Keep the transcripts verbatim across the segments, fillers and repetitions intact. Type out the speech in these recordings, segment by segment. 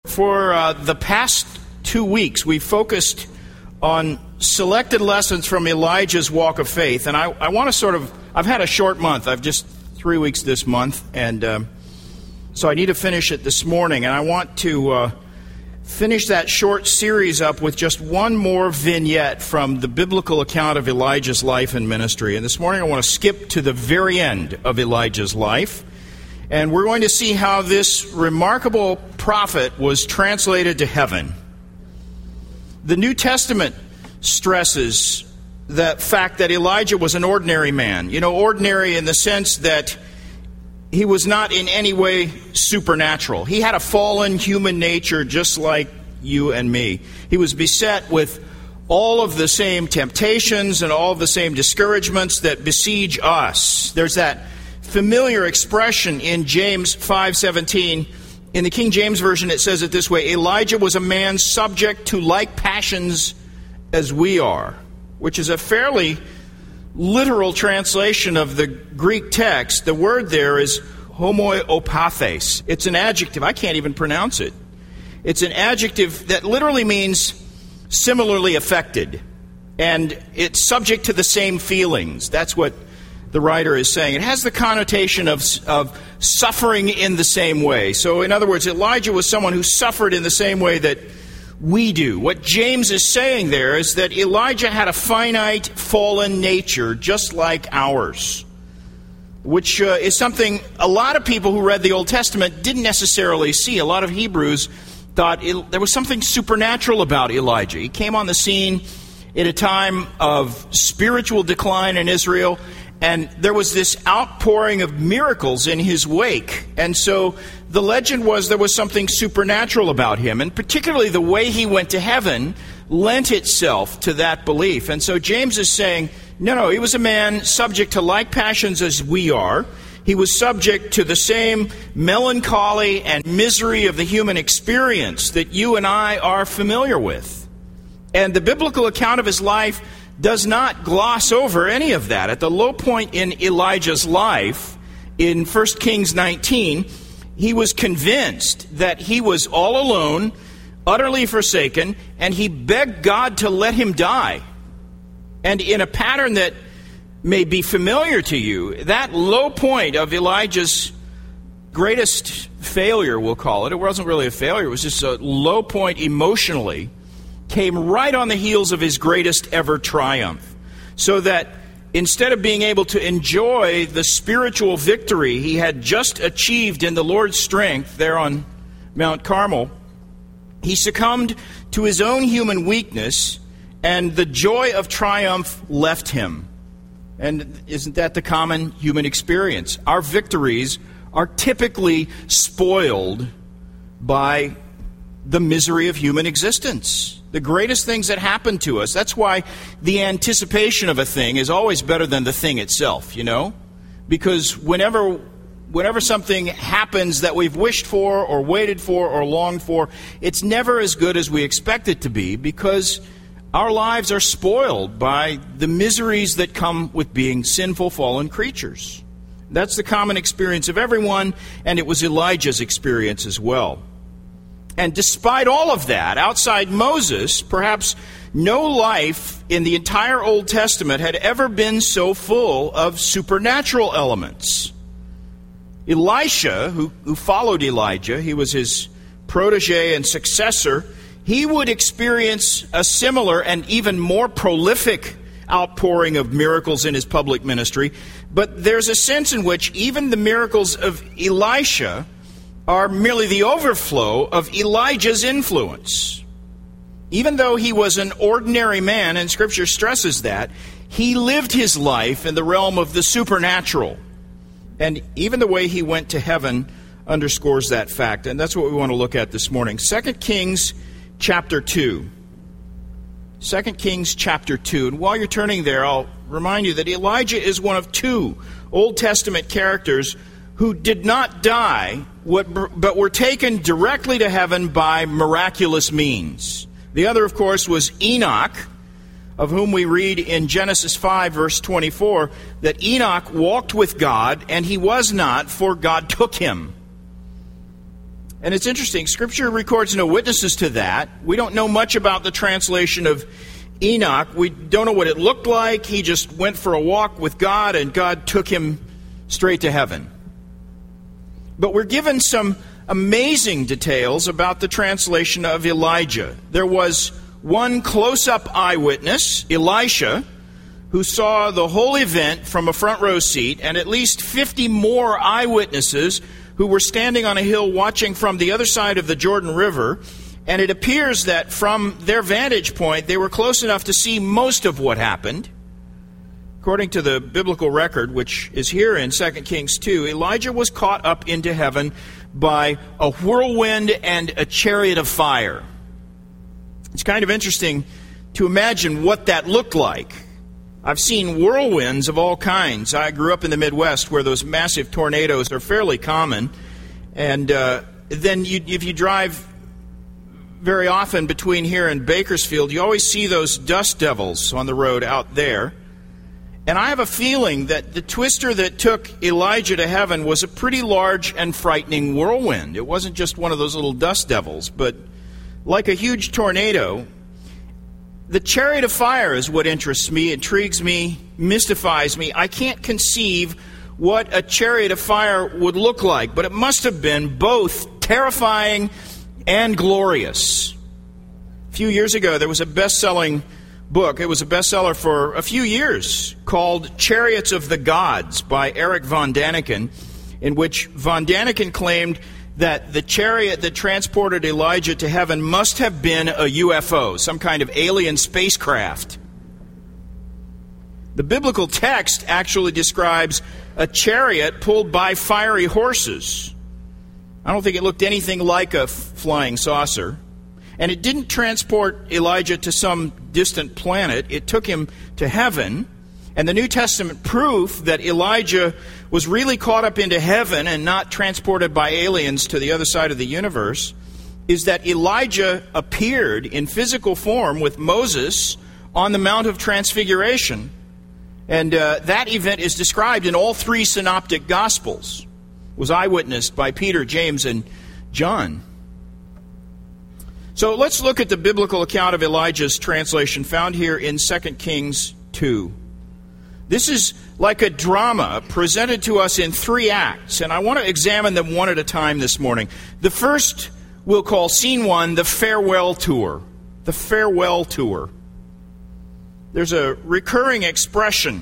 For uh, the past two weeks, we focused on selected lessons from Elijah's walk of faith. And I, I want to sort of, I've had a short month. I've just three weeks this month. And um, so I need to finish it this morning. And I want to uh, finish that short series up with just one more vignette from the biblical account of Elijah's life and ministry. And this morning I want to skip to the very end of Elijah's life. And we're going to see how this remarkable prophet was translated to heaven. The New Testament stresses the fact that Elijah was an ordinary man. You know, ordinary in the sense that he was not in any way supernatural. He had a fallen human nature just like you and me. He was beset with all of the same temptations and all of the same discouragements that besiege us. There's that familiar expression in James five seventeen. In the King James Version, it says it this way: Elijah was a man subject to like passions as we are, which is a fairly literal translation of the Greek text. The word there is homoiopathes. It's an adjective. I can't even pronounce it. It's an adjective that literally means similarly affected, and it's subject to the same feelings. That's what the writer is saying. It has the connotation of, of suffering in the same way. So in other words, Elijah was someone who suffered in the same way that we do. What James is saying there is that Elijah had a finite, fallen nature just like ours, which uh, is something a lot of people who read the Old Testament didn't necessarily see. A lot of Hebrews thought it, there was something supernatural about Elijah. He came on the scene at a time of spiritual decline in Israel, and there was this outpouring of miracles in his wake. And so the legend was there was something supernatural about him. And particularly the way he went to heaven lent itself to that belief. And so James is saying, no, no, he was a man subject to like passions as we are. He was subject to the same melancholy and misery of the human experience that you and I are familiar with. And the biblical account of his life does not gloss over any of that. At the low point in Elijah's life, in First Kings nineteen, he was convinced that he was all alone, utterly forsaken, and he begged God to let him die. And in a pattern that may be familiar to you, that low point of Elijah's greatest failure, we'll call it, it wasn't really a failure, it was just a low point emotionally, came right on the heels of his greatest ever triumph. So that instead of being able to enjoy the spiritual victory he had just achieved in the Lord's strength there on Mount Carmel, he succumbed to his own human weakness, and the joy of triumph left him. And isn't that the common human experience? Our victories are typically spoiled by the misery of human existence. The greatest things that happen to us. That's why the anticipation of a thing is always better than the thing itself, you know? Because whenever whenever something happens that we've wished for or waited for or longed for, it's never as good as we expect it to be, because our lives are spoiled by the miseries that come with being sinful, fallen creatures. That's the common experience of everyone, and it was Elijah's experience as well. And despite all of that, outside Moses, perhaps no life in the entire Old Testament had ever been so full of supernatural elements. Elisha, who, who followed Elijah, he was his protege and successor, he would experience a similar and even more prolific outpouring of miracles in his public ministry. But there's a sense in which even the miracles of Elisha are merely the overflow of Elijah's influence. Even though he was an ordinary man, and Scripture stresses that, he lived his life in the realm of the supernatural. And even the way he went to heaven underscores that fact. And that's what we want to look at this morning. Second Kings chapter two. Second Kings chapter two. And while you're turning there, I'll remind you that Elijah is one of two Old Testament characters who did not die, but were taken directly to heaven by miraculous means. The other, of course, was Enoch, of whom we read in Genesis five, verse twenty-four, that Enoch walked with God, and he was not, for God took him. And it's interesting, Scripture records no witnesses to that. We don't know much about the translation of Enoch. We don't know what it looked like. He just went for a walk with God, and God took him straight to heaven. But we're given some amazing details about the translation of Elijah. There was one close-up eyewitness, Elisha, who saw the whole event from a front row seat, and at least fifty more eyewitnesses who were standing on a hill watching from the other side of the Jordan River. And it appears that from their vantage point, they were close enough to see most of what happened. According to the biblical record, which is here in Second Kings two, Elijah was caught up into heaven by a whirlwind and a chariot of fire. It's kind of interesting to imagine what that looked like. I've seen whirlwinds of all kinds. I grew up in the Midwest where those massive tornadoes are fairly common. And uh, then you, if you drive very often between here and Bakersfield, you always see those dust devils on the road out there. And I have a feeling that the twister that took Elijah to heaven was a pretty large and frightening whirlwind. It wasn't just one of those little dust devils, but like a huge tornado. The chariot of fire is what interests me, intrigues me, mystifies me. I can't conceive what a chariot of fire would look like, but it must have been both terrifying and glorious. A few years ago, there was a best-selling book. It was a bestseller for a few years called Chariots of the Gods by Eric von Daniken, in which von Daniken claimed that the chariot that transported Elijah to heaven must have been a U F O, some kind of alien spacecraft. The biblical text actually describes a chariot pulled by fiery horses. I don't think it looked anything like a flying saucer. And it didn't transport Elijah to some distant planet. It took him to heaven. And the New Testament proof that Elijah was really caught up into heaven and not transported by aliens to the other side of the universe is that Elijah appeared in physical form with Moses on the Mount of Transfiguration. And uh, that event is described in all three synoptic Gospels. It was eyewitnessed by Peter, James, and John. So let's look at the biblical account of Elijah's translation found here in Second Kings two. This is like a drama presented to us in three acts, and I want to examine them one at a time this morning. The first we'll call Scene one, the farewell tour. The farewell tour. There's a recurring expression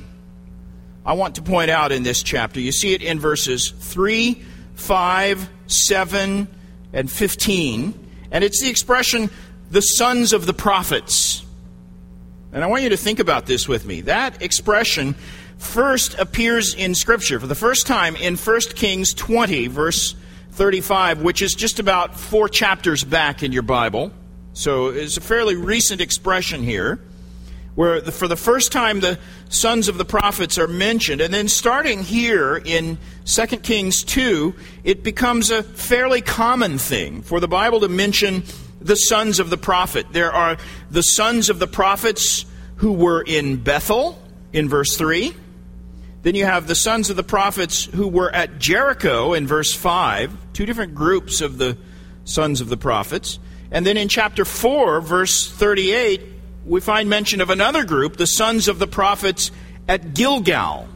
I want to point out in this chapter. You see it in verses three, five, seven, and fifteen. And it's the expression, the sons of the prophets. And I want you to think about this with me. That expression first appears in Scripture for the first time in First Kings twenty, verse thirty-five, which is just about four chapters back in your Bible. So it's a fairly recent expression here, where the, for the first time the sons of the prophets are mentioned. And then starting here in Second Kings two, it becomes a fairly common thing for the Bible to mention the sons of the prophet. There are the sons of the prophets who were in Bethel, in verse three. Then you have the sons of the prophets who were at Jericho, in verse five. Two different groups of the sons of the prophets. And then in chapter four, verse thirty-eight, we find mention of another group, the sons of the prophets at Gilgal.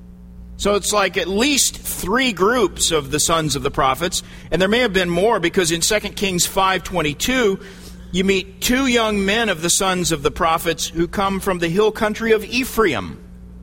So it's like at least three groups of the sons of the prophets, and there may have been more because in Second Kings five twenty-two, you meet two young men of the sons of the prophets who come from the hill country of Ephraim.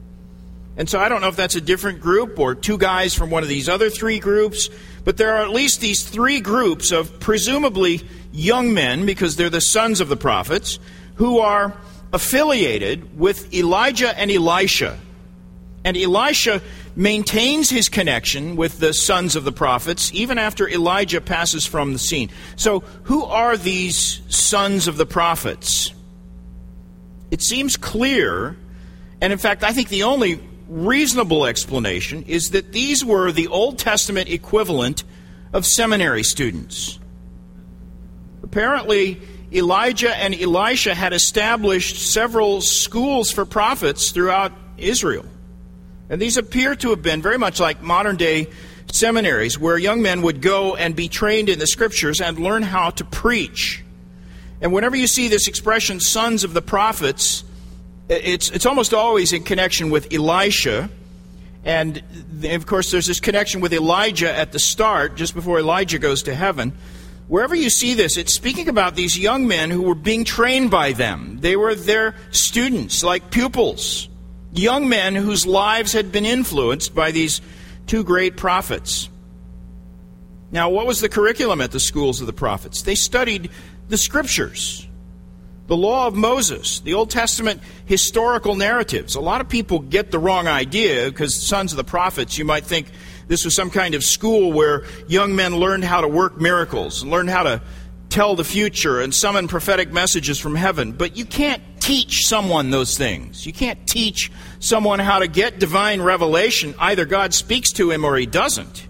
And so I don't know if that's a different group or two guys from one of these other three groups, but there are at least these three groups of presumably young men, because they're the sons of the prophets, who are affiliated with Elijah and Elisha. And Elisha maintains his connection with the sons of the prophets even after Elijah passes from the scene. So who are these sons of the prophets? It seems clear, and in fact I think the only reasonable explanation is that these were the Old Testament equivalent of seminary students. Apparently, Elijah and Elisha had established several schools for prophets throughout Israel. And these appear to have been very much like modern-day seminaries where young men would go and be trained in the Scriptures and learn how to preach. And whenever you see this expression, sons of the prophets, it's, it's almost always in connection with Elisha. And, of course, there's this connection with Elijah at the start, just before Elijah goes to heaven. Wherever you see this, it's speaking about these young men who were being trained by them. They were their students, like pupils. Young men whose lives had been influenced by these two great prophets. Now, what was the curriculum at the schools of the prophets? They studied the Scriptures, the law of Moses, the Old Testament historical narratives. A lot of people get the wrong idea because sons of the prophets, you might think this was some kind of school where young men learned how to work miracles, and learned how to tell the future and summon prophetic messages from heaven. But you can't teach someone those things. You can't teach someone how to get divine revelation. Either God speaks to him or he doesn't.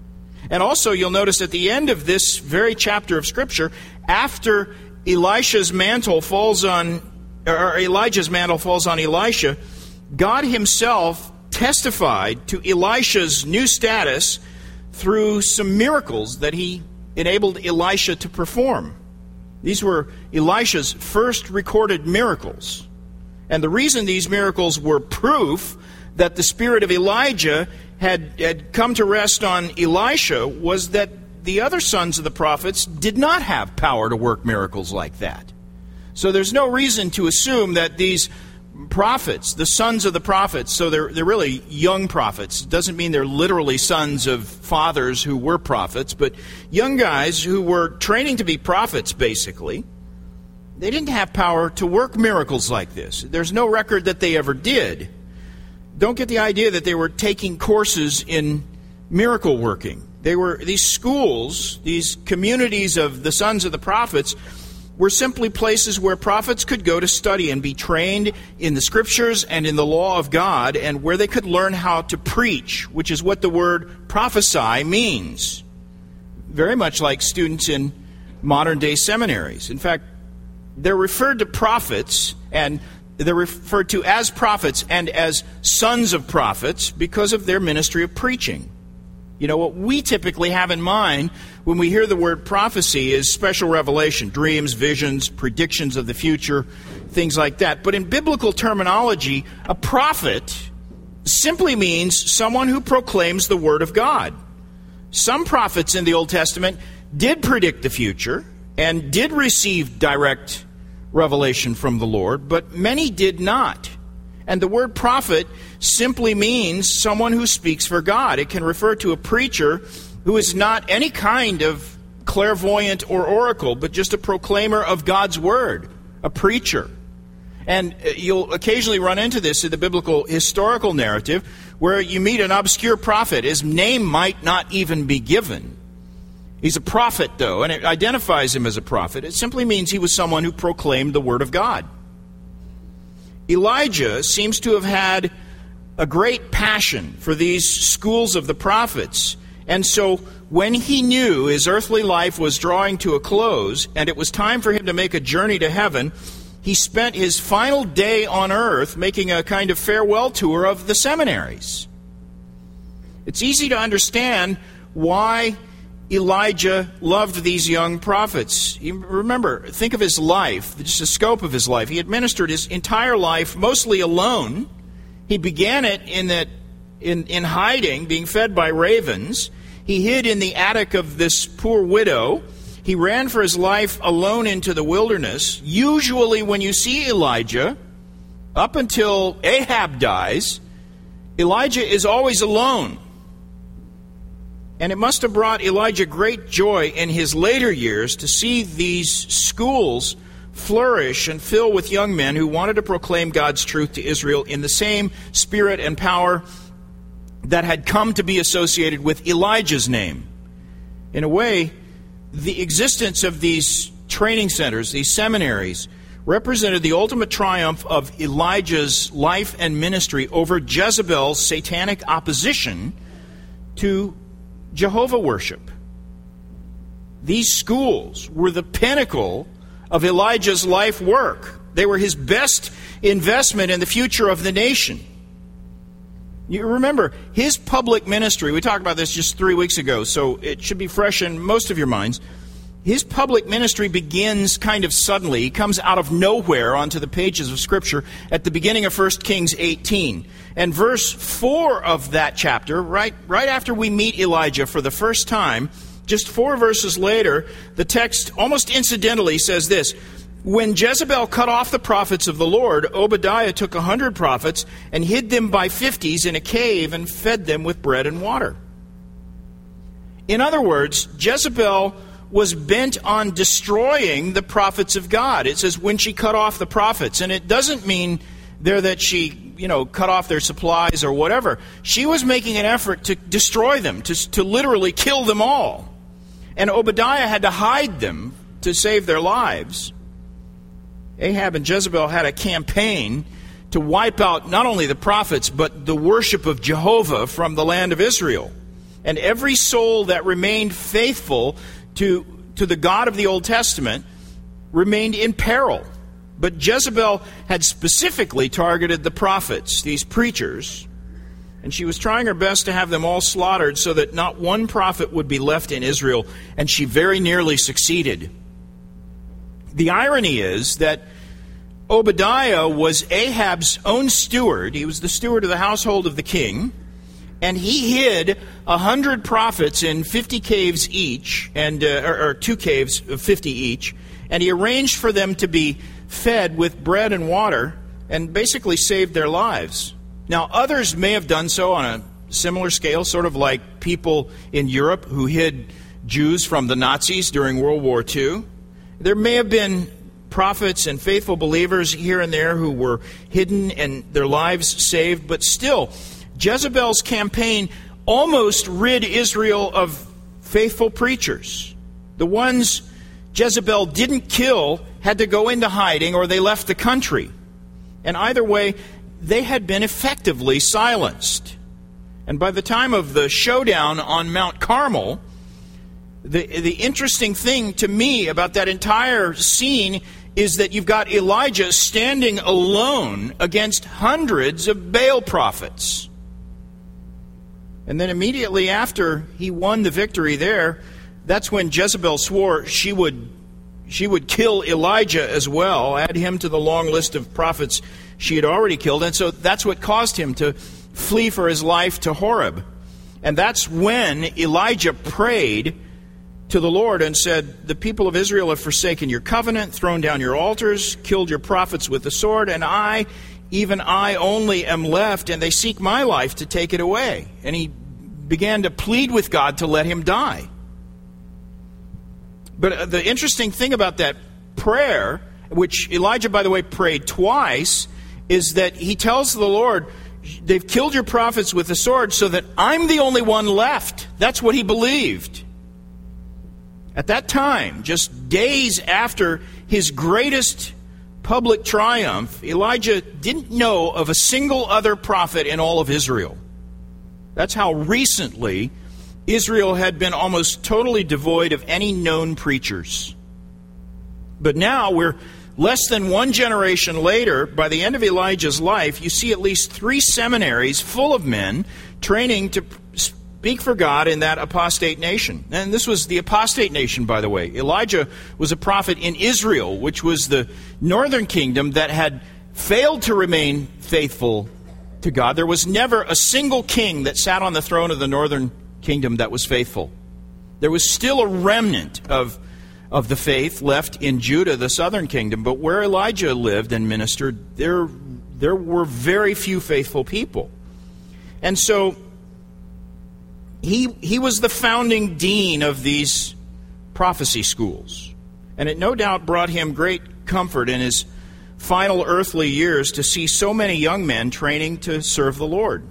And also you'll notice at the end of this very chapter of Scripture, after Elisha's mantle falls on, or Elijah's mantle falls on Elisha, God himself testified to Elisha's new status through some miracles that he enabled Elisha to perform. These were Elisha's first recorded miracles. And the reason these miracles were proof that the spirit of Elijah had, had come to rest on Elisha was that the other sons of the prophets did not have power to work miracles like that. So there's no reason to assume that these prophets, the sons of the prophets, so they're, they're really young prophets. It doesn't mean they're literally sons of fathers who were prophets, but young guys who were training to be prophets, basically. They didn't have power to work miracles like this. There's no record that they ever did. Don't get the idea that they were taking courses in miracle working. They were these schools, these communities of the sons of the prophets, were simply places where prophets could go to study and be trained in the Scriptures and in the law of God, and where they could learn how to preach, which is what the word prophesy means. Very much like students in modern-day seminaries. In fact, they're referred to prophets, and they're referred to as prophets and as sons of prophets because of their ministry of preaching. You know, what we typically have in mind when we hear the word prophecy is special revelation, dreams, visions, predictions of the future, things like that. But in biblical terminology, a prophet simply means someone who proclaims the word of God. Some prophets in the Old Testament did predict the future and did receive direct revelation from the Lord, but many did not. And the word prophet simply means someone who speaks for God. It can refer to a preacher who is not any kind of clairvoyant or oracle, but just a proclaimer of God's word, a preacher. And you'll occasionally run into this in the biblical historical narrative where you meet an obscure prophet. His name might not even be given. He's a prophet, though, and it identifies him as a prophet. It simply means he was someone who proclaimed the word of God. Elijah seems to have had a great passion for these schools of the prophets. And so when he knew his earthly life was drawing to a close and it was time for him to make a journey to heaven, he spent his final day on earth making a kind of farewell tour of the seminaries. It's easy to understand why Elijah loved these young prophets. You remember, think of his life, just the scope of his life. He administered his entire life mostly alone. He began it in that in, in hiding, being fed by ravens. He hid in the attic of this poor widow. He ran for his life alone into the wilderness. Usually when you see Elijah, up until Ahab dies, Elijah is always alone. And it must have brought Elijah great joy in his later years to see these schools flourish and fill with young men who wanted to proclaim God's truth to Israel in the same spirit and power that had come to be associated with Elijah's name. In a way, the existence of these training centers, these seminaries, represented the ultimate triumph of Elijah's life and ministry over Jezebel's satanic opposition to Jehovah worship. These schools were the pinnacle of Elijah's life work. They were his best investment in the future of the nation. You remember, his public ministry, we talked about this just three weeks ago, so it should be fresh in most of your minds. His public ministry begins kind of suddenly. He comes out of nowhere onto the pages of Scripture at the beginning of First Kings eighteen. And verse four of that chapter, right, right after we meet Elijah for the first time, just four verses later, the text almost incidentally says this: when Jezebel cut off the prophets of the Lord, Obadiah took a hundred prophets and hid them by fifties in a cave and fed them with bread and water. In other words, Jezebel was bent on destroying the prophets of God. It says when she cut off the prophets. And it doesn't mean there that she, you know, cut off their supplies or whatever. She was making an effort to destroy them, to, to literally kill them all. And Obadiah had to hide them to save their lives. Ahab and Jezebel had a campaign to wipe out not only the prophets, but the worship of Jehovah from the land of Israel. And every soul that remained faithful to, to the God of the Old Testament remained in peril. But Jezebel had specifically targeted the prophets, these preachers, and she was trying her best to have them all slaughtered so that not one prophet would be left in Israel, and she very nearly succeeded. The irony is that Obadiah was Ahab's own steward. He was the steward of the household of the king. And he hid a hundred prophets in fifty caves each, and uh, or, or two caves of fifty each, and he arranged for them to be fed with bread and water, and basically saved their lives. Now, others may have done so on a similar scale, sort of like people in Europe who hid Jews from the Nazis during World War Two. There may have been prophets and faithful believers here and there who were hidden and their lives saved, but still, Jezebel's campaign almost rid Israel of faithful preachers. The ones Jezebel didn't kill had to go into hiding or they left the country. And either way, they had been effectively silenced. And by the time of the showdown on Mount Carmel, the, the interesting thing to me about that entire scene is that you've got Elijah standing alone against hundreds of Baal prophets. And then immediately after he won the victory there, that's when Jezebel swore she would she would kill Elijah as well, add him to the long list of prophets she had already killed. And so that's what caused him to flee for his life to Horeb. And that's when Elijah prayed to the Lord and said, the people of Israel have forsaken your covenant, thrown down your altars, killed your prophets with the sword, and I, even I only am left, and they seek my life to take it away. And he began to plead with God to let him die. But the interesting thing about that prayer, which Elijah, by the way, prayed twice, is that he tells the Lord, they've killed your prophets with the sword so that I'm the only one left. That's what he believed. At that time, just days after his greatest public triumph, Elijah didn't know of a single other prophet in all of Israel. That's how recently Israel had been almost totally devoid of any known preachers. But now we're less than one generation later. By the end of Elijah's life, you see at least three seminaries full of men training to speak for God in that apostate nation. And this was the apostate nation, by the way. Elijah was a prophet in Israel, which was the northern kingdom that had failed to remain faithful to God. There was never a single king that sat on the throne of the northern kingdom that was faithful. There was still a remnant of, of the faith left in Judah, the southern kingdom, but where Elijah lived and ministered, there, there were very few faithful people. And so he, he was the founding dean of these prophecy schools. And it no doubt brought him great comfort in his final earthly years to see so many young men training to serve the Lord.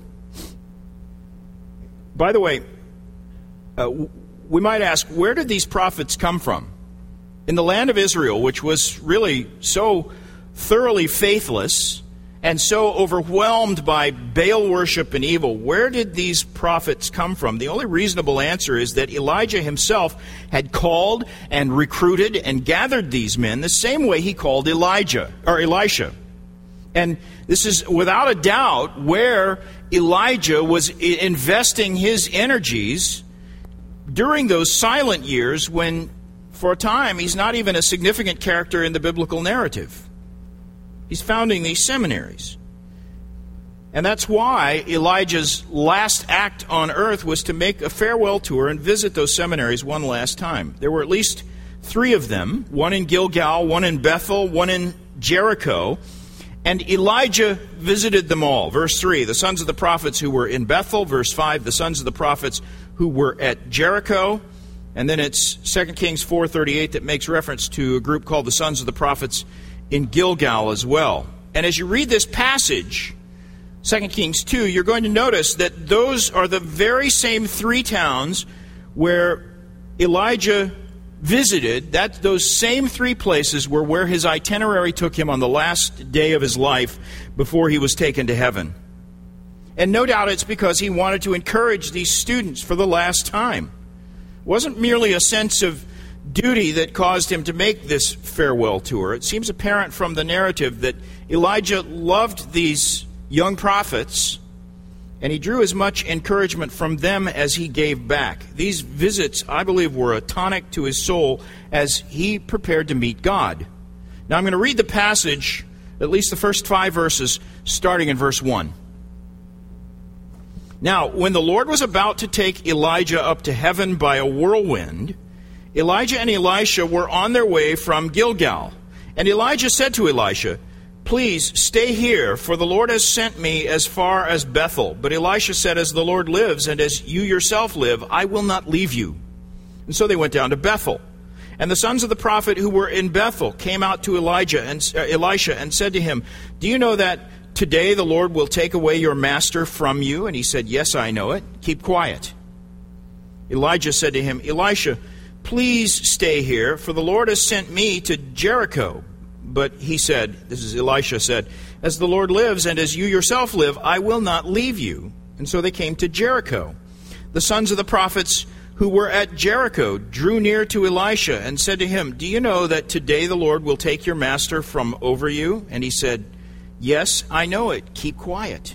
By the way, uh, we might ask, where did these prophets come from? In the land of Israel, which was really so thoroughly faithless and so overwhelmed by Baal worship and evil, where did these prophets come from? The only reasonable answer is that Elijah himself had called and recruited and gathered these men the same way he called Elijah or Elisha. And this is without a doubt where Elijah was investing his energies during those silent years when, for a time, he's not even a significant character in the biblical narrative. He's founding these seminaries. And that's why Elijah's last act on earth was to make a farewell tour and visit those seminaries one last time. There were at least three of them, one in Gilgal, one in Bethel, one in Jericho. And Elijah visited them all. Verse three, the sons of the prophets who were in Bethel. Verse five, the sons of the prophets who were at Jericho. And then it's Second Kings four thirty-eight that makes reference to a group called the sons of the prophets in Gilgal as well. And as you read this passage, Second Kings two, you're going to notice that those are the very same three towns where Elijah visited. That those same three places were where his itinerary took him on the last day of his life before he was taken to heaven. And no doubt it's because he wanted to encourage these students for the last time. It wasn't merely a sense of duty that caused him to make this farewell tour. It seems apparent from the narrative that Elijah loved these young prophets, and he drew as much encouragement from them as he gave back. These visits, I believe, were a tonic to his soul as he prepared to meet God. Now I'm going to read the passage, at least the first five verses, starting in verse one. Now, when the Lord was about to take Elijah up to heaven by a whirlwind, Elijah and Elisha were on their way from Gilgal. And Elijah said to Elisha, "Please stay here, for the Lord has sent me as far as Bethel." But Elisha said, "As the Lord lives, and as you yourself live, I will not leave you." And so they went down to Bethel. And the sons of the prophet who were in Bethel came out to Elijah and uh, Elisha and said to him, "Do you know that today the Lord will take away your master from you?" And he said, "Yes, I know it. Keep quiet." Elijah said to him, "Elisha, please stay here, for the Lord has sent me to Jericho." But he said, this is Elisha said, "As the Lord lives and as you yourself live, I will not leave you." And so they came to Jericho. The sons of the prophets who were at Jericho drew near to Elisha and said to him, "Do you know that today the Lord will take your master from over you?" And he said, "Yes, I know it. Keep quiet."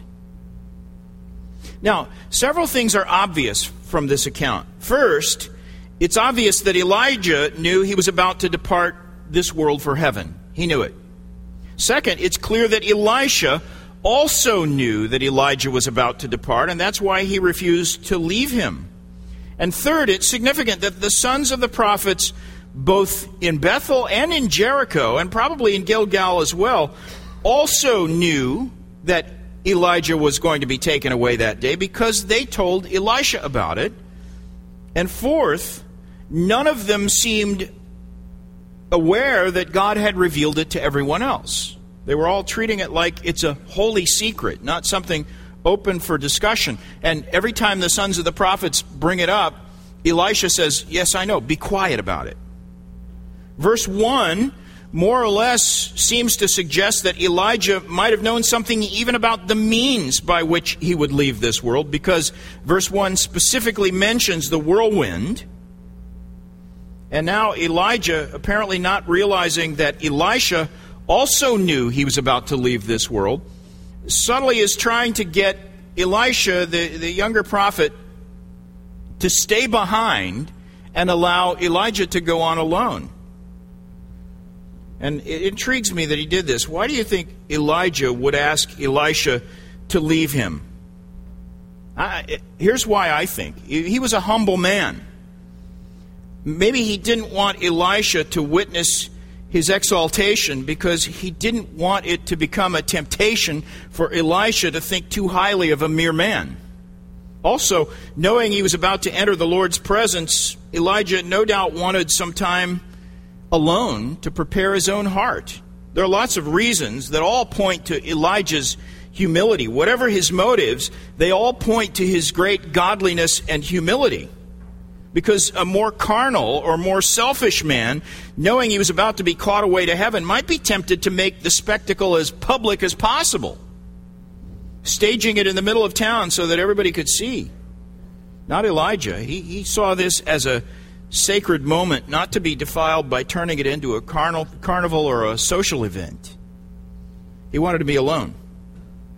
Now, several things are obvious from this account. First, it's obvious that Elijah knew he was about to depart this world for heaven. He knew it. Second, it's clear that Elisha also knew that Elijah was about to depart, and that's why he refused to leave him. And third, it's significant that the sons of the prophets, both in Bethel and in Jericho, and probably in Gilgal as well, also knew that Elijah was going to be taken away that day because they told Elisha about it. And fourth, none of them seemed aware that God had revealed it to everyone else. They were all treating it like it's a holy secret, not something open for discussion. And every time the sons of the prophets bring it up, Elisha says, "Yes, I know, be quiet about it." Verse one more or less seems to suggest that Elijah might have known something even about the means by which he would leave this world, because verse one specifically mentions the whirlwind. And now Elijah, apparently not realizing that Elisha also knew he was about to leave this world, subtly is trying to get Elisha, the, the younger prophet, to stay behind and allow Elijah to go on alone. And it intrigues me that he did this. Why do you think Elijah would ask Elisha to leave him? I, here's why I think. He was a humble man. Maybe he didn't want Elisha to witness his exaltation because he didn't want it to become a temptation for Elisha to think too highly of a mere man. Also, knowing he was about to enter the Lord's presence, Elijah no doubt wanted some time alone to prepare his own heart. There are lots of reasons that all point to Elijah's humility. Whatever his motives, they all point to his great godliness and humility. Because a more carnal or more selfish man, knowing he was about to be caught away to heaven, might be tempted to make the spectacle as public as possible, staging it in the middle of town so that everybody could see. Not Elijah. He, he saw this as a sacred moment, not to be defiled by turning it into a carnal, carnival or a social event. He wanted to be alone.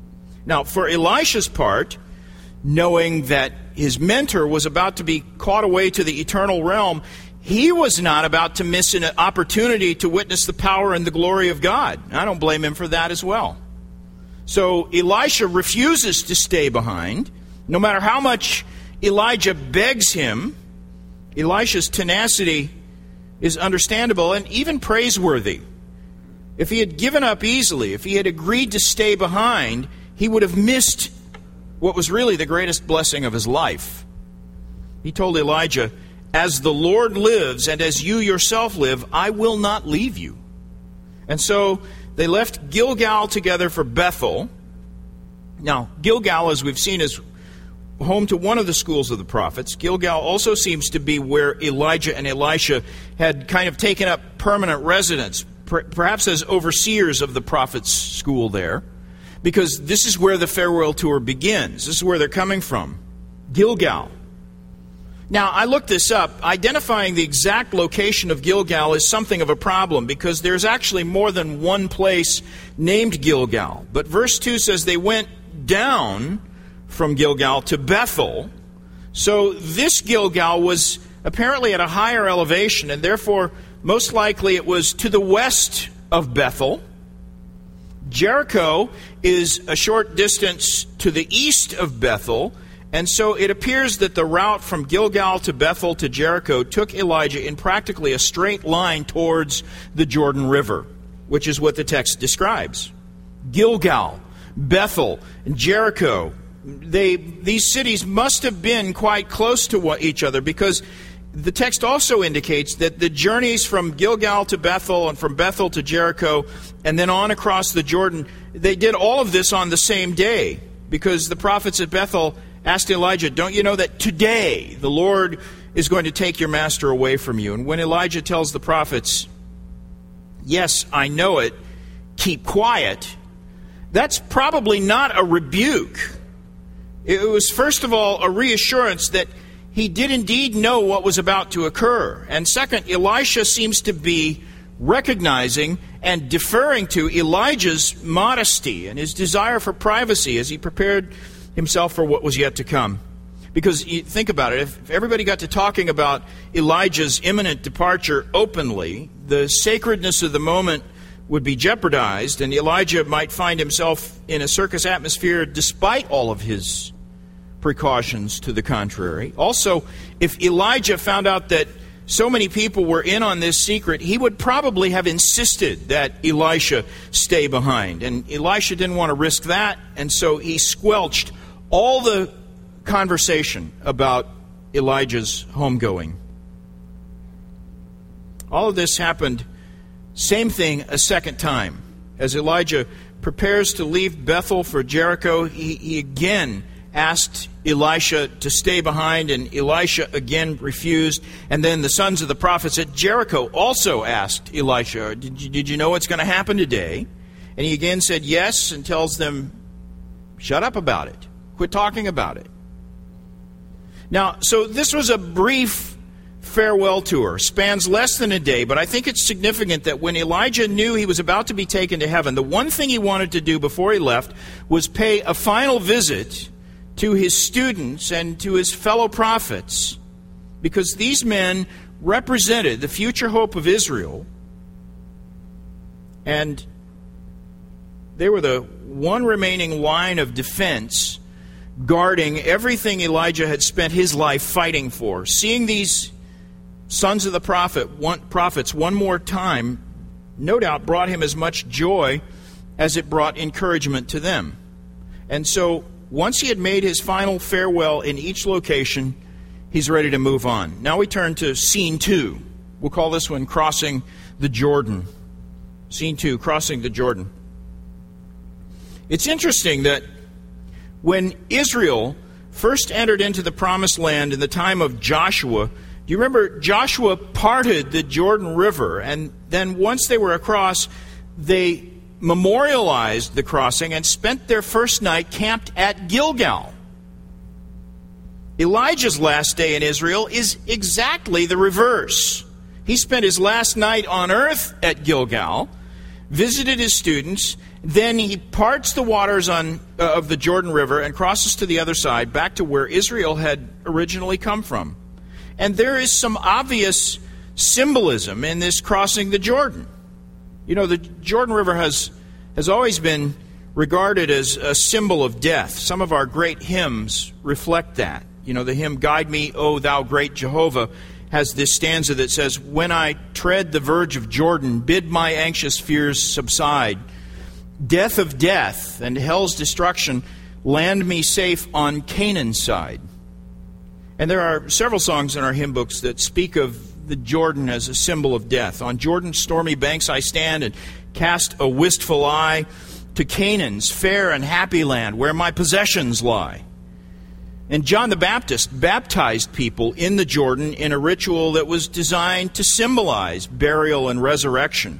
Now, for Elisha's part, knowing that his mentor was about to be caught away to the eternal realm, he was not about to miss an opportunity to witness the power and the glory of God. I don't blame him for that as well. So Elisha refuses to stay behind. No matter how much Elijah begs him, Elisha's tenacity is understandable and even praiseworthy. If he had given up easily, if he had agreed to stay behind, he would have missed what was really the greatest blessing of his life. He told Elijah, "As the Lord lives and as you yourself live, I will not leave you." And so they left Gilgal together for Bethel. Now, Gilgal, as we've seen, is home to one of the schools of the prophets. Gilgal also seems to be where Elijah and Elisha had kind of taken up permanent residence, perhaps as overseers of the prophet's school there, because this is where the farewell tour begins. This is where they're coming from, Gilgal. Now, I looked this up. Identifying the exact location of Gilgal is something of a problem because there's actually more than one place named Gilgal. But verse two says they went down from Gilgal to Bethel. So this Gilgal was apparently at a higher elevation, and therefore most likely it was to the west of Bethel. Jericho is a short distance to the east of Bethel, and so it appears that the route from Gilgal to Bethel to Jericho took Elijah in practically a straight line towards the Jordan River, which is what the text describes. Gilgal, Bethel, and Jericho, they these cities must have been quite close to each other because the text also indicates that the journeys from Gilgal to Bethel and from Bethel to Jericho and then on across the Jordan, they did all of this on the same day because the prophets at Bethel asked Elijah, "Don't you know that today the Lord is going to take your master away from you?" And when Elijah tells the prophets, "Yes, I know it, keep quiet," that's probably not a rebuke. It was, first of all, a reassurance that he did indeed know what was about to occur. And second, Elisha seems to be recognizing and deferring to Elijah's modesty and his desire for privacy as he prepared himself for what was yet to come. Because you think about it, if everybody got to talking about Elijah's imminent departure openly, the sacredness of the moment would be jeopardized, and Elijah might find himself in a circus atmosphere despite all of his precautions to the contrary. Also, if Elijah found out that so many people were in on this secret, he would probably have insisted that Elisha stay behind. And Elisha didn't want to risk that, and so he squelched all the conversation about Elijah's homegoing. All of this happened, same thing, a second time. As Elijah prepares to leave Bethel for Jericho, he, he again asked Elisha to stay behind, and Elisha again refused. And then the sons of the prophets at Jericho also asked Elisha, did you, did you know what's going to happen today? And he again said yes, and tells them, shut up about it. Quit talking about it. Now, so this was a brief farewell tour, spans less than a day, but I think it's significant that when Elijah knew he was about to be taken to heaven, the one thing he wanted to do before he left was pay a final visit to his students and to his fellow prophets, because these men represented the future hope of Israel, and they were the one remaining line of defense guarding everything Elijah had spent his life fighting for. Seeing these sons of the prophet, one, prophets one more time, no doubt brought him as much joy as it brought encouragement to them. And so once he had made his final farewell in each location, he's ready to move on. Now we turn to scene two. We'll call this one Crossing the Jordan. Scene two, Crossing the Jordan. It's interesting that when Israel first entered into the Promised Land in the time of Joshua, do you remember Joshua parted the Jordan River, and then once they were across, they memorialized the crossing and spent their first night camped at Gilgal. Elijah's last day in Israel is exactly the reverse. He spent his last night on earth at Gilgal, visited his students. Then he parts the waters on uh, of the Jordan River and crosses to the other side, back to where Israel had originally come from. And there is some obvious symbolism in this crossing the Jordan. You know, the Jordan River has has always been regarded as a symbol of death. Some of our great hymns reflect that. You know, the hymn, "Guide Me, O Thou Great Jehovah," has this stanza that says, "When I tread the verge of Jordan, bid my anxious fears subside. Death of death and hell's destruction, land me safe on Canaan's side." And there are several songs in our hymn books that speak of the Jordan as a symbol of death. "On Jordan's stormy banks I stand and cast a wistful eye to Canaan's fair and happy land where my possessions lie." And John the Baptist baptized people in the Jordan in a ritual that was designed to symbolize burial and resurrection.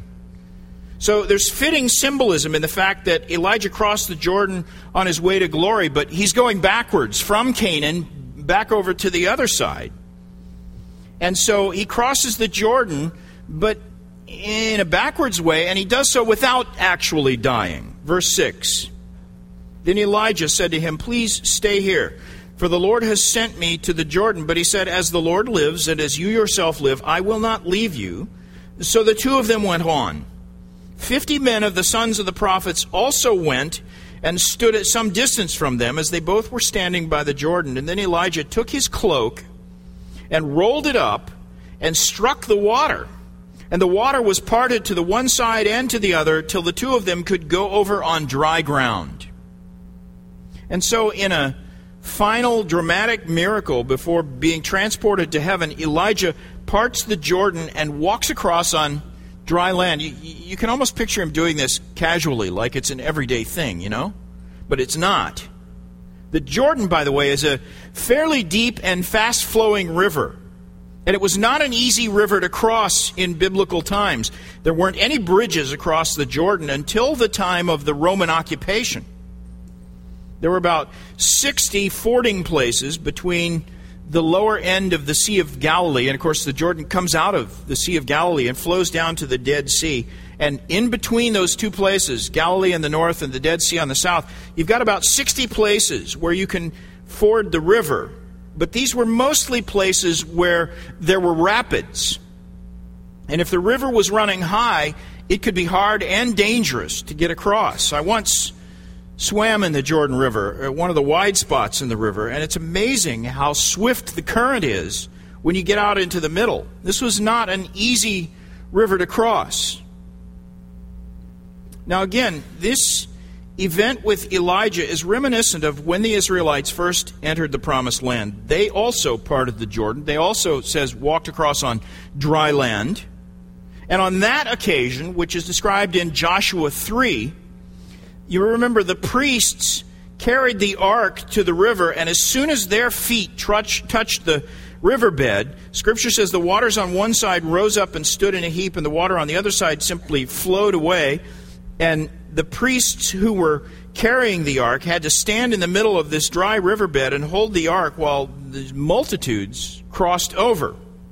So there's fitting symbolism in the fact that Elijah crossed the Jordan on his way to glory, but he's going backwards from Canaan back over to the other side. And so he crosses the Jordan, but in a backwards way, and he does so without actually dying. Verse six, "Then Elijah said to him, 'Please stay here, for the Lord has sent me to the Jordan.' But he said, 'As the Lord lives, and as you yourself live, I will not leave you.' So the two of them went on. Fifty men of the sons of the prophets also went and stood at some distance from them as they both were standing by the Jordan. And then Elijah took his cloak and rolled it up and struck the water. And the water was parted to the one side and to the other till the two of them could go over on dry ground." And so in a final dramatic miracle before being transported to heaven, Elijah parts the Jordan and walks across on dry land. You, you can almost picture him doing this casually, like it's an everyday thing, you know? But it's not. The Jordan, by the way, is a fairly deep and fast-flowing river. And it was not an easy river to cross in biblical times. There weren't any bridges across the Jordan until the time of the Roman occupation. There were about sixty fording places between the lower end of the Sea of Galilee, and of course the Jordan comes out of the Sea of Galilee and flows down to the Dead Sea. And in between those two places, Galilee on the north and the Dead Sea on the south, you've got about sixty places where you can ford the river. But these were mostly places where there were rapids. And if the river was running high, it could be hard and dangerous to get across. I once swam in the Jordan River, one of the wide spots in the river, and it's amazing how swift the current is when you get out into the middle. This was not an easy river to cross. Now again, this event with Elijah is reminiscent of when the Israelites first entered the Promised Land. They also parted the Jordan. They also, it says, walked across on dry land. And on that occasion, which is described in Joshua three, you remember the priests carried the ark to the river, and as soon as their feet touch, touched the riverbed, Scripture says the waters on one side rose up and stood in a heap, and the water on the other side simply flowed away. And the priests who were carrying the ark had to stand in the middle of this dry riverbed and hold the ark while the multitudes crossed over.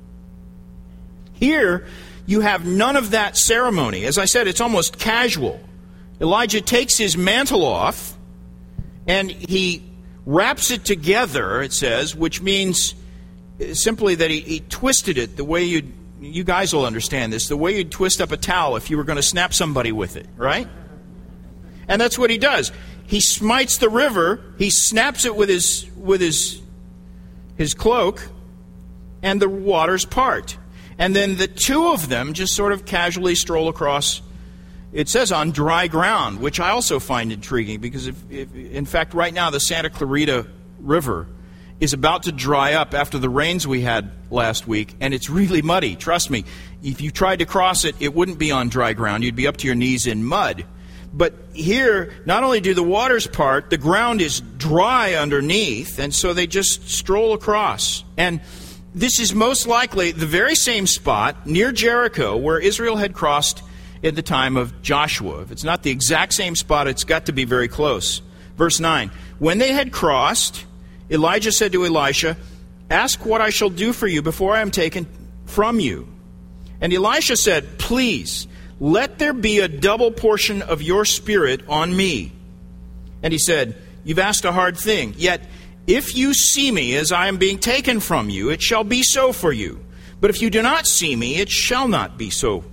Here, you have none of that ceremony. As I said, it's almost casual. Elijah takes his mantle off, and he wraps it together, it says, which means simply that he, he twisted it the way you'd, you guys will understand this, the way you'd twist up a towel if you were going to snap somebody with it, right? And that's what he does. He smites the river, he snaps it with his with his his cloak, and the waters part. And then the two of them just sort of casually stroll across. It says on dry ground, which I also find intriguing because, if, if, in fact, right now the Santa Clarita River is about to dry up after the rains we had last week, and it's really muddy. Trust me, if you tried to cross it, it wouldn't be on dry ground. You'd be up to your knees in mud. But here, not only do the waters part, the ground is dry underneath, and so they just stroll across. And this is most likely the very same spot near Jericho where Israel had crossed at the time of Joshua. If it's not the exact same spot, it's got to be very close. Verse nine, when they had crossed, Elijah said to Elisha, "Ask what I shall do for you before I am taken from you." And Elisha said, "Please, let there be a double portion of your Spirit on me. And he said, you've asked a hard thing. Yet if you see me as I am being taken from you, it shall be so for you. But if you do not see me, it shall not be so.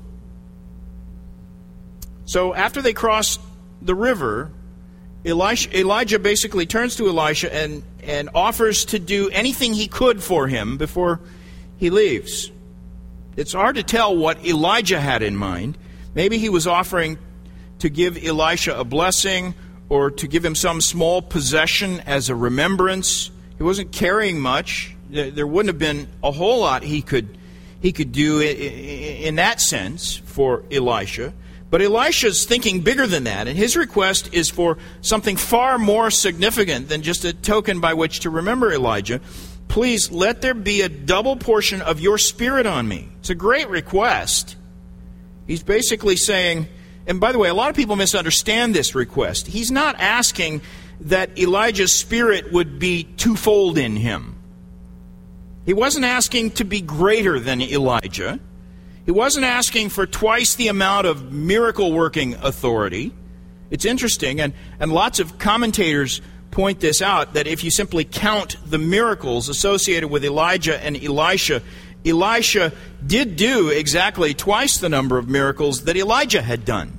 So after they cross the river, Elisha, Elijah basically turns to Elisha and, and offers to do anything he could for him before he leaves. It's hard to tell what Elijah had in mind. Maybe he was offering to give Elisha a blessing or to give him some small possession as a remembrance. He wasn't carrying much. There wouldn't have been a whole lot he could he could do in that sense for Elisha. But Elisha's thinking bigger than that, and his request is for something far more significant than just a token by which to remember Elijah. Please let there be a double portion of your Spirit on me. It's a great request. He's basically saying, and by the way, a lot of people misunderstand this request. He's not asking that Elijah's spirit would be twofold in him. He wasn't asking to be greater than Elijah. He wasn't asking for twice the amount of miracle-working authority. It's interesting, and, and lots of commentators point this out, that if you simply count the miracles associated with Elijah and Elisha, Elisha did do exactly twice the number of miracles that Elijah had done.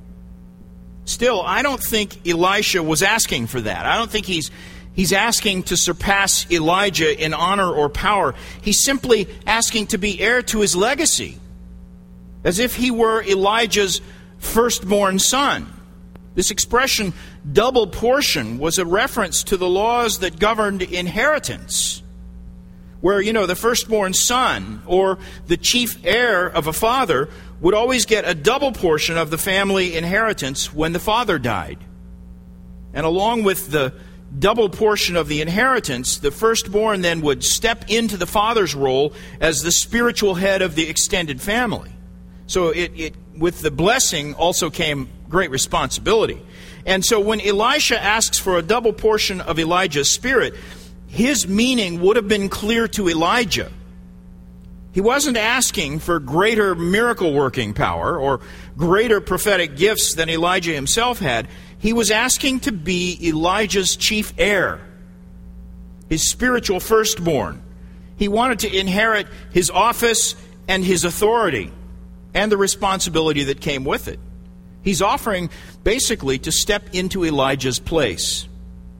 Still, I don't think Elisha was asking for that. I don't think he's he's asking to surpass Elijah in honor or power. He's simply asking to be heir to his legacy, as if he were Elijah's firstborn son. This expression, double portion, was a reference to the laws that governed inheritance, where, you know, the firstborn son or the chief heir of a father would always get a double portion of the family inheritance when the father died. And along with the double portion of the inheritance, the firstborn then would step into the father's role as the spiritual head of the extended family. So it, it with the blessing also came great responsibility. And so when Elisha asks for a double portion of Elijah's spirit, his meaning would have been clear to Elijah. He wasn't asking for greater miracle-working power or greater prophetic gifts than Elijah himself had. He was asking to be Elijah's chief heir, his spiritual firstborn. He wanted to inherit his office and his authority and the responsibility that came with it. He's offering basically to step into Elijah's place.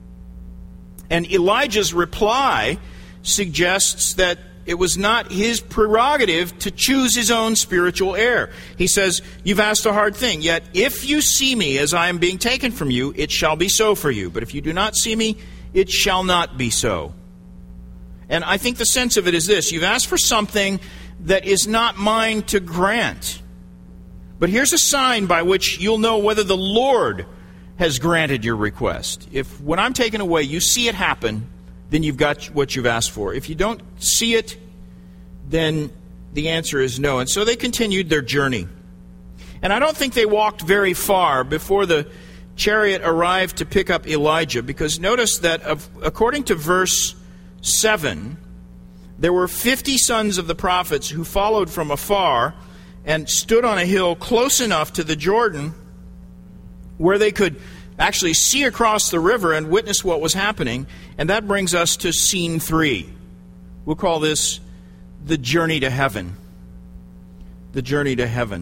And Elijah's reply suggests that it was not his prerogative to choose his own spiritual heir. He says, you've asked a hard thing, yet if you see me as I am being taken from you, it shall be so for you. But if you do not see me, it shall not be so. And I think the sense of it is this: you've asked for something that is not mine to grant. But here's a sign by which you'll know whether the Lord has granted your request. If when I'm taken away, you see it happen, then you've got what you've asked for. If you don't see it, then the answer is no. And so they continued their journey. And I don't think they walked very far before the chariot arrived to pick up Elijah, because notice that of, according to verse seven, there were fifty sons of the prophets who followed from afar and stood on a hill close enough to the Jordan where they could actually see across the river and witness what was happening. And that brings us to scene three. We'll call this the journey to heaven. The journey to heaven.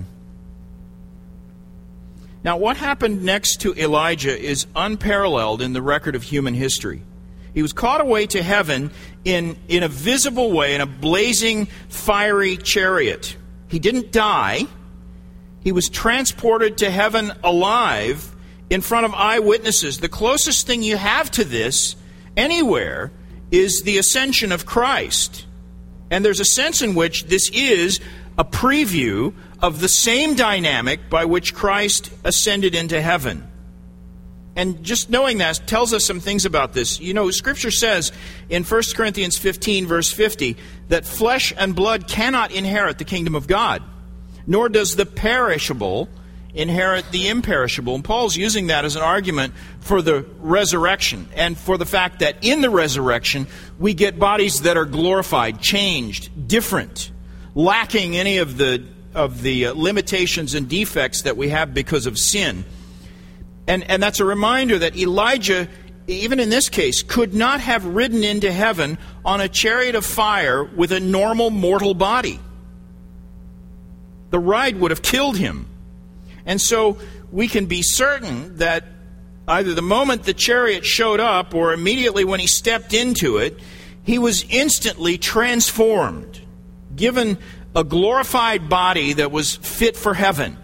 Now, what happened next to Elijah is unparalleled in the record of human history. He was caught away to heaven in, in a visible way, in a blazing, fiery chariot. He didn't die. He was transported to heaven alive in front of eyewitnesses. The closest thing you have to this anywhere is the ascension of Christ. And there's a sense in which this is a preview of the same dynamic by which Christ ascended into heaven. And just knowing that tells us some things about this. You know, Scripture says in First Corinthians fifteen, verse fifty, that flesh and blood cannot inherit the kingdom of God, nor does the perishable inherit the imperishable. And Paul's using that as an argument for the resurrection and for the fact that in the resurrection we get bodies that are glorified, changed, different, lacking any of the of the uh, limitations and defects that we have because of sin. And, and that's a reminder that Elijah, even in this case, could not have ridden into heaven on a chariot of fire with a normal mortal body. The ride would have killed him. And so we can be certain that either the moment the chariot showed up or immediately when he stepped into it, he was instantly transformed, given a glorified body that was fit for heaven.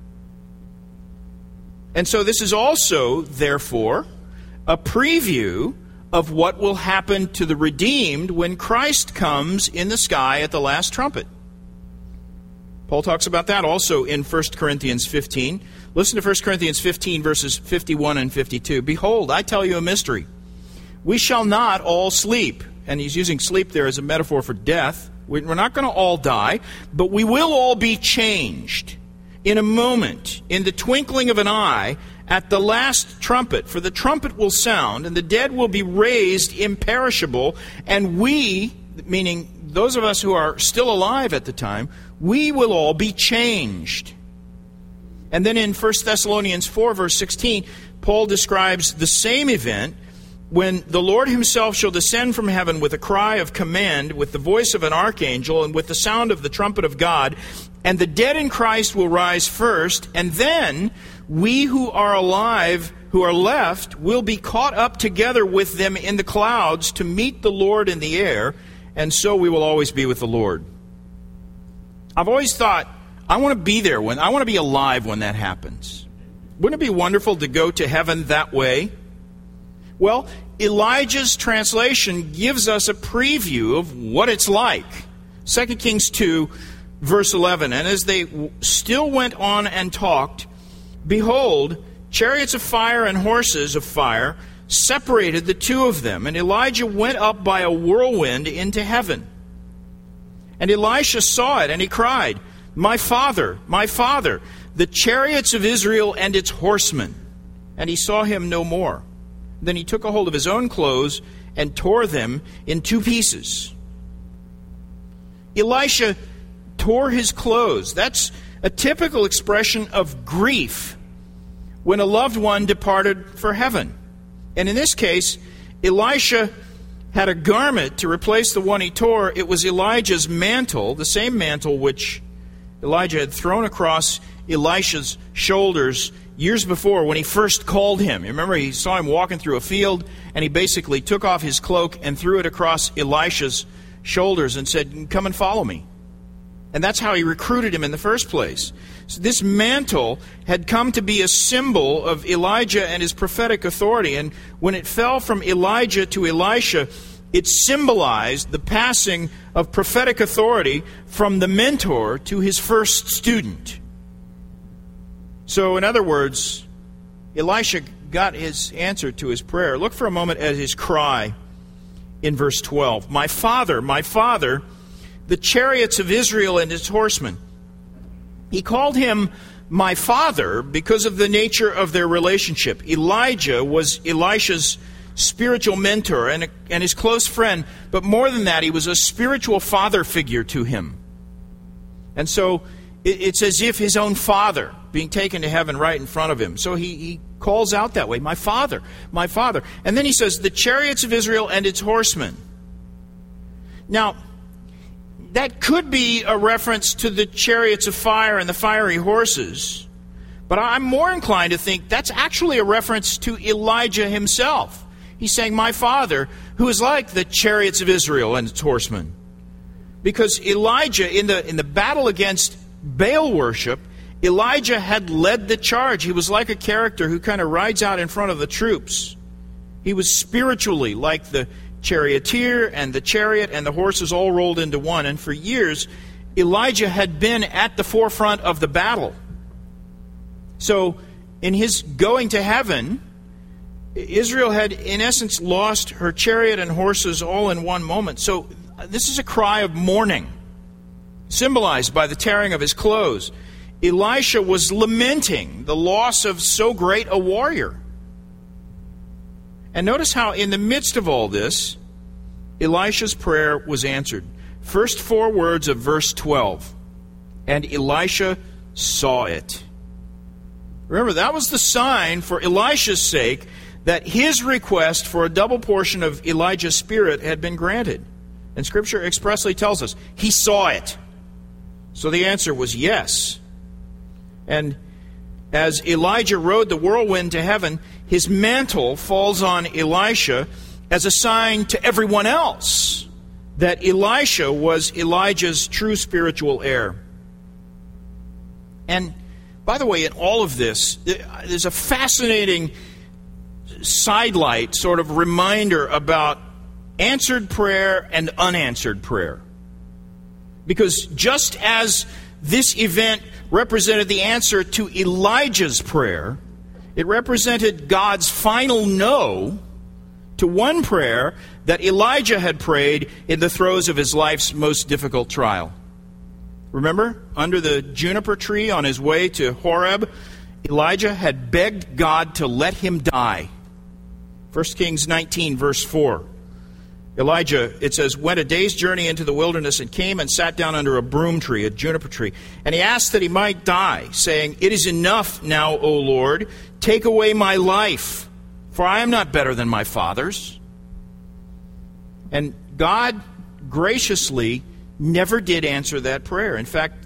And so this is also, therefore, a preview of what will happen to the redeemed when Christ comes in the sky at the last trumpet. Paul talks about that also in First Corinthians fifteen. Listen to First Corinthians fifteen, verses fifty-one and fifty-two. Behold, I tell you a mystery. We shall not all sleep. And he's using sleep there as a metaphor for death. We're not going to all die, but we will all be changed in a moment, in the twinkling of an eye, at the last trumpet. For the trumpet will sound, and the dead will be raised imperishable, and we, meaning those of us who are still alive at the time, we will all be changed. And then in First Thessalonians four, verse sixteen, Paul describes the same event when the Lord himself shall descend from heaven with a cry of command, with the voice of an archangel, and with the sound of the trumpet of God, and the dead in Christ will rise first, and then we who are alive, who are left, will be caught up together with them in the clouds to meet the Lord in the air, and so we will always be with the Lord. I've always thought, I want to be there when I want to be alive when that happens. Wouldn't it be wonderful to go to heaven that way? Well, Elijah's translation gives us a preview of what it's like. Second Kings two, verse eleven, and as they still went on and talked, behold, chariots of fire and horses of fire separated the two of them, and Elijah went up by a whirlwind into heaven. And Elisha saw it, and he cried, My father, my father, the chariots of Israel and its horsemen. And he saw him no more. Then he took a hold of his own clothes and tore them in two pieces. Elisha tore his clothes. That's a typical expression of grief when a loved one departed for heaven. And in this case, Elisha had a garment to replace the one he tore. It was Elijah's mantle, the same mantle which Elijah had thrown across Elisha's shoulders years before when he first called him. You remember, he saw him walking through a field, and he basically took off his cloak and threw it across Elisha's shoulders and said, Come and follow me. And that's how he recruited him in the first place. So this mantle had come to be a symbol of Elijah and his prophetic authority. And when it fell from Elijah to Elisha, it symbolized the passing of prophetic authority from the mentor to his first student. So, in other words, Elisha got his answer to his prayer. Look for a moment at his cry in verse twelve. My father, my father, the chariots of Israel and its horsemen. He called him my father because of the nature of their relationship. Elijah was Elisha's spiritual mentor and, a, and his close friend, but more than that, he was a spiritual father figure to him. And so it, it's as if his own father being taken to heaven right in front of him. So he, he calls out that way, my father, my father. And then he says, the chariots of Israel and its horsemen. Now, that could be a reference to the chariots of fire and the fiery horses, but I'm more inclined to think that's actually a reference to Elijah himself. He's saying, my father, who is like the chariots of Israel and its horsemen. Because Elijah, in the, in the battle against Baal worship, Elijah had led the charge. He was like a character who kind of rides out in front of the troops. He was spiritually like the charioteer and the chariot and the horses all rolled into one. And for years, Elijah had been at the forefront of the battle. So, in his going to heaven, Israel had, in essence, lost her chariot and horses all in one moment. So, this is a cry of mourning, symbolized by the tearing of his clothes. Elisha was lamenting the loss of so great a warrior. And notice how in the midst of all this, Elisha's prayer was answered. First four words of verse twelve. and Elisha saw it. Remember, that was the sign for Elisha's sake that his request for a double portion of Elijah's spirit had been granted. And Scripture expressly tells us he saw it. So the answer was yes. And as Elijah rode the whirlwind to heaven, his mantle falls on Elisha as a sign to everyone else that Elisha was Elijah's true spiritual heir. And by the way, in all of this, there's a fascinating sidelight, sort of reminder about answered prayer and unanswered prayer. Because just as this event represented the answer to Elijah's prayer, it represented God's final no to one prayer that Elijah had prayed in the throes of his life's most difficult trial. Remember, under the juniper tree on his way to Horeb, Elijah had begged God to let him die. First Kings nineteen, verse four. Elijah, it says, went a day's journey into the wilderness and came and sat down under a broom tree, a juniper tree. And he asked that he might die, saying, "It is enough now, O Lord. Take away my life, for I am not better than my fathers." And God graciously never did answer that prayer. In fact,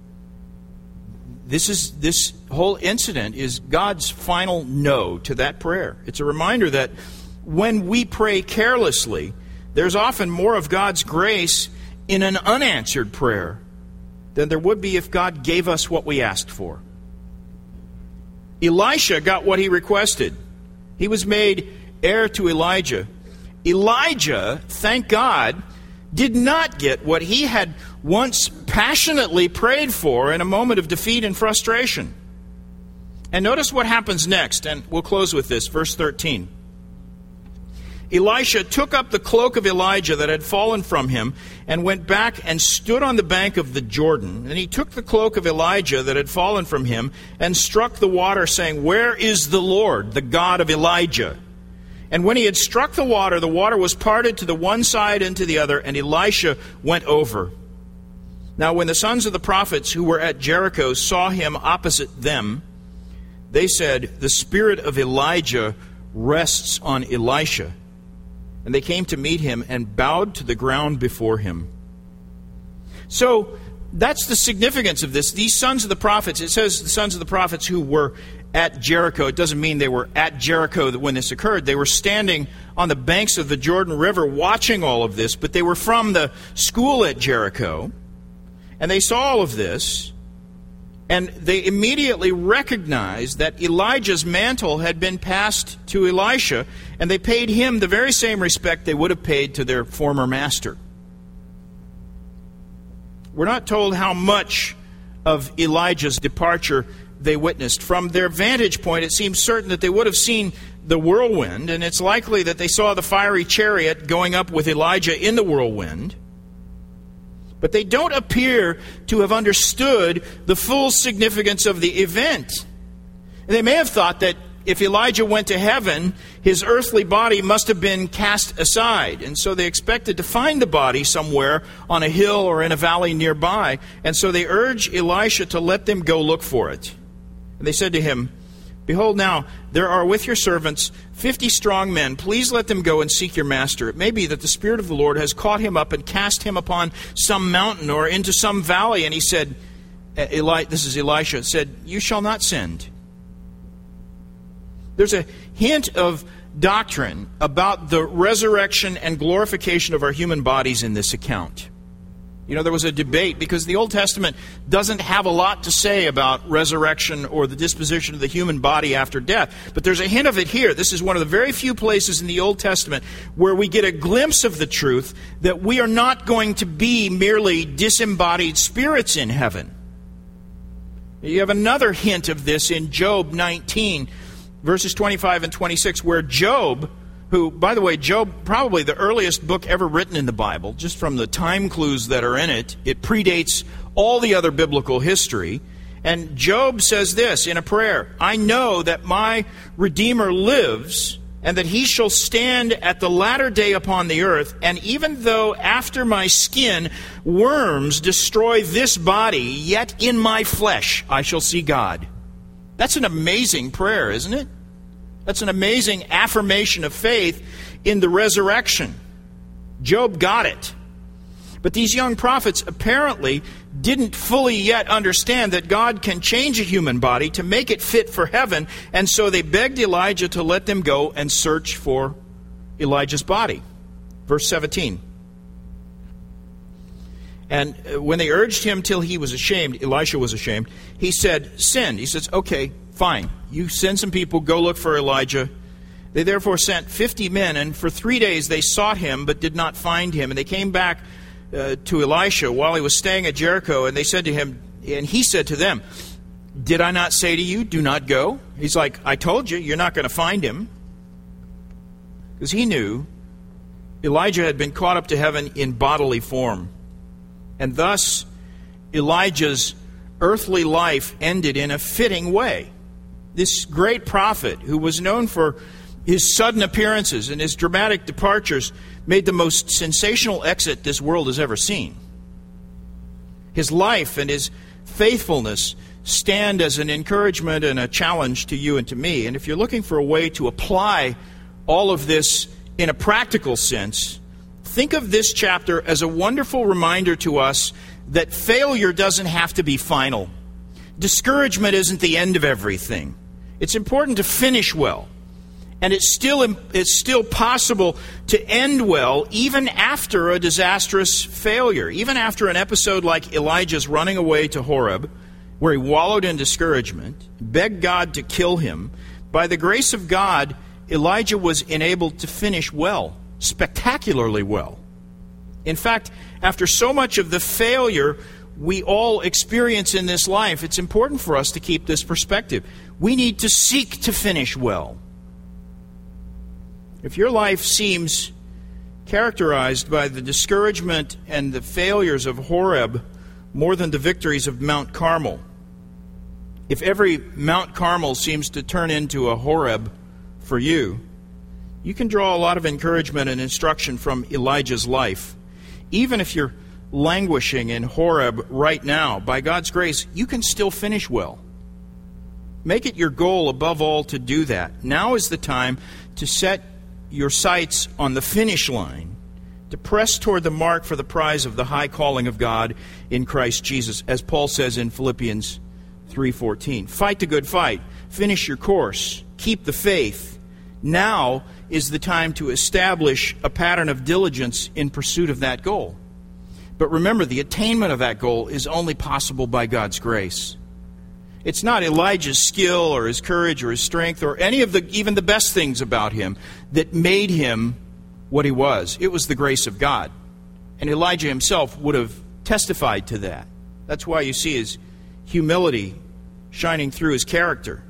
this is this whole incident is God's final no to that prayer. It's a reminder that when we pray carelessly, there's often more of God's grace in an unanswered prayer than there would be if God gave us what we asked for. Elisha got what he requested. He was made heir to Elijah. Elijah, thank God, did not get what he had once passionately prayed for in a moment of defeat and frustration. And notice what happens next, and we'll close with this, verse thirteen. Elisha took up the cloak of Elijah that had fallen from him and went back and stood on the bank of the Jordan. And he took the cloak of Elijah that had fallen from him and struck the water, saying, "Where is the Lord, the God of Elijah?" And when he had struck the water, the water was parted to the one side and to the other, and Elisha went over. Now when the sons of the prophets who were at Jericho saw him opposite them, they said, "The spirit of Elijah rests on Elisha." And they came to meet him and bowed to the ground before him. So that's the significance of this. These sons of the prophets, it says the sons of the prophets who were at Jericho. It doesn't mean they were at Jericho when this occurred. They were standing on the banks of the Jordan River watching all of this, but they were from the school at Jericho. And they saw all of this. And they immediately recognized that Elijah's mantle had been passed to Elisha, and they paid him the very same respect they would have paid to their former master. We're not told how much of Elijah's departure they witnessed. From their vantage point, it seems certain that they would have seen the whirlwind, and it's likely that they saw the fiery chariot going up with Elijah in the whirlwind. But they don't appear to have understood the full significance of the event. They may have thought that if Elijah went to heaven, his earthly body must have been cast aside. And so they expected to find the body somewhere on a hill or in a valley nearby. And so they urged Elisha to let them go look for it. And they said to him, "Behold now, there are with your servants fifty strong men. Please let them go and seek your master. It may be that the Spirit of the Lord has caught him up and cast him upon some mountain or into some valley." And he said, Eli, this is Elisha, said, "You shall not send." There's a hint of doctrine about the resurrection and glorification of our human bodies in this account. You know, there was a debate because the Old Testament doesn't have a lot to say about resurrection or the disposition of the human body after death. But there's a hint of it here. This is one of the very few places in the Old Testament where we get a glimpse of the truth that we are not going to be merely disembodied spirits in heaven. You have another hint of this in Job nineteen, verses twenty-five and twenty-six, where Job, who, by the way, Job, probably the earliest book ever written in the Bible, just from the time clues that are in it. It predates all the other biblical history. And Job says this in a prayer, "I know that my Redeemer lives, and that he shall stand at the latter day upon the earth, and even though after my skin worms destroy this body, yet in my flesh I shall see God. That's an amazing prayer, isn't it? That's an amazing affirmation of faith in the resurrection. Job got it. But these young prophets apparently didn't fully yet understand that God can change a human body to make it fit for heaven, and so they begged Elijah to let them go and search for Elijah's body. Verse seventeen. And when they urged him till he was ashamed, Elisha was ashamed, he said, send. He says, okay, fine. You send some people, go look for Elijah. They therefore sent fifty men, and for three days they sought him, but did not find him. And they came back uh, to Elisha while he was staying at Jericho, and they said to him, and he said to them, did I not say to you, do not go? He's like, I told you, you're not going to find him. Because he knew Elijah had been caught up to heaven in bodily form. And thus, Elijah's earthly life ended in a fitting way. This great prophet, who was known for his sudden appearances and his dramatic departures, made the most sensational exit this world has ever seen. His life and his faithfulness stand as an encouragement and a challenge to you and to me. And if you're looking for a way to apply all of this in a practical sense, think of this chapter as a wonderful reminder to us that failure doesn't have to be final. Discouragement isn't the end of everything. It's important to finish well. And it's still, it's still possible to end well even after a disastrous failure. Even after an episode like Elijah's running away to Horeb, where he wallowed in discouragement, begged God to kill him. By the grace of God, Elijah was enabled to finish well, spectacularly well. In fact, after so much of the failure we all experience in this life, it's important for us to keep this perspective. We need to seek to finish well. If your life seems characterized by the discouragement and the failures of Horeb more than the victories of Mount Carmel, if every Mount Carmel seems to turn into a Horeb for you, you can draw a lot of encouragement and instruction from Elijah's life. Even if you're languishing in Horeb right now, by God's grace, you can still finish well. Make it your goal above all to do that. Now is the time to set your sights on the finish line, to press toward the mark for the prize of the high calling of God in Christ Jesus, as Paul says in Philippians three fourteen. Fight the good fight. Finish your course. Keep the faith. Now is the time to establish a pattern of diligence in pursuit of that goal. But remember, the attainment of that goal is only possible by God's grace. It's not Elijah's skill or his courage or his strength or any of the even the best things about him that made him what he was. It was the grace of God. And Elijah himself would have testified to that. That's why you see his humility shining through his character.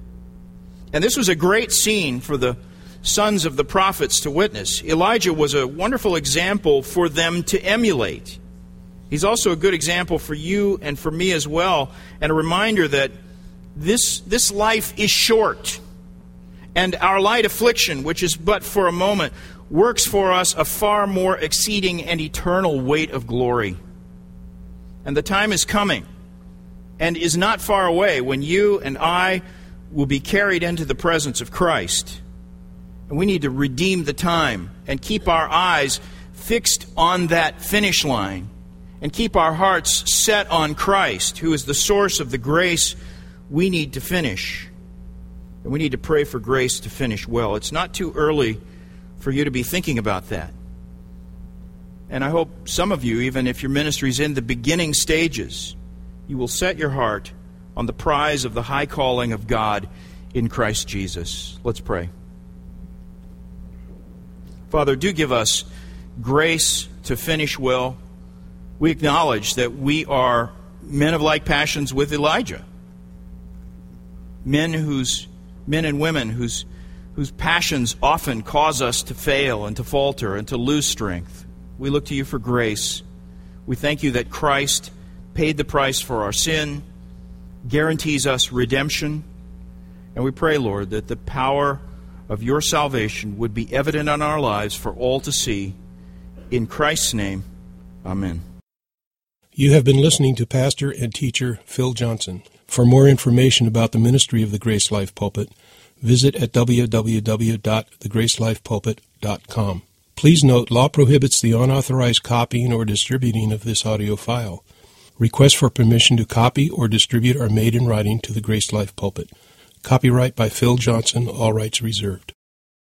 And this was a great scene for the sons of the prophets to witness. Elijah was a wonderful example for them to emulate. He's also a good example for you and for me as well, and a reminder that this, this life is short. And our light affliction, which is but for a moment, works for us a far more exceeding and eternal weight of glory. And the time is coming, and is not far away, when you and I will be carried into the presence of Christ. And we need to redeem the time and keep our eyes fixed on that finish line and keep our hearts set on Christ, who is the source of the grace we need to finish. And we need to pray for grace to finish well. It's not too early for you to be thinking about that. And I hope some of you, even if your ministry is in the beginning stages, you will set your heart on the prize of the high calling of God in Christ Jesus. Let's pray. Father, do give us grace to finish well. We acknowledge that we are men of like passions with Elijah. Men whose men and women whose whose passions often cause us to fail and to falter and to lose strength. We look to you for grace. We thank you that Christ paid the price for our sin, guarantees us redemption. And we pray, Lord, that the power of your salvation would be evident in our lives for all to see. In Christ's name, amen. You have been listening to Pastor and teacher Phil Johnson. For more information about the ministry of the Grace Life Pulpit, visit at w w w dot the grace life pulpit dot com. Please note, law prohibits the unauthorized copying or distributing of this audio file. Requests for permission to copy or distribute are made in writing to the Grace Life Pulpit. Copyright by Phil Johnson, all rights reserved.